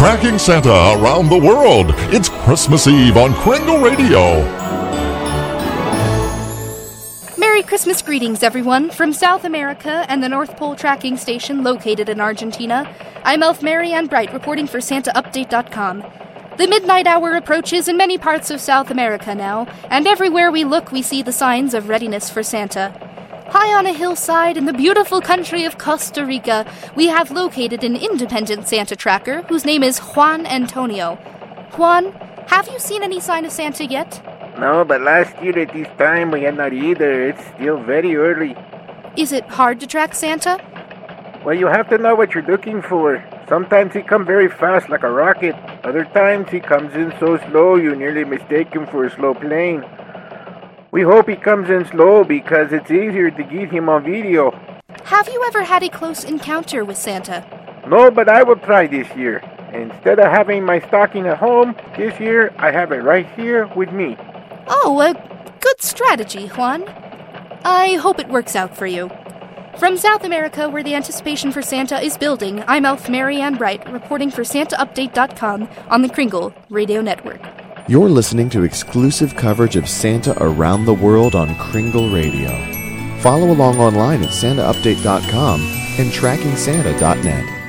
Tracking Santa around the world. It's Christmas Eve on Kringle Radio. Merry Christmas greetings, everyone, from South America and the North Pole tracking station located in Argentina. I'm Elf Mary Ann Bright reporting for SantaUpdate.com. The midnight hour approaches in many parts of South America now, and everywhere we look we see the signs of readiness for Santa. High on a hillside in the beautiful country of Costa Rica, we have located an independent Santa tracker whose name is Juan Antonio. Juan, have you seen any sign of Santa yet? No, but last year at this time we had not either. It's still very early. Is it hard to track Santa? Well, you have to know what you're looking for. Sometimes he comes very fast like a rocket. Other times he comes in so slow you nearly mistake him for a slow plane. We hope he comes in slow because it's easier to get him on video. Have you ever had a close encounter with Santa? No, but I will try this year. Instead of having my stocking at home, this year I have it right here with me. Oh, a good strategy, Juan. I hope it works out for you. From South America, where the anticipation for Santa is building, I'm Elf Mary Ann Bright, reporting for SantaUpdate.com on the Kringle Radio Network. You're listening to exclusive coverage of Santa around the world on Kringle Radio. Follow along online at SantaUpdate.com and TrackingSanta.net.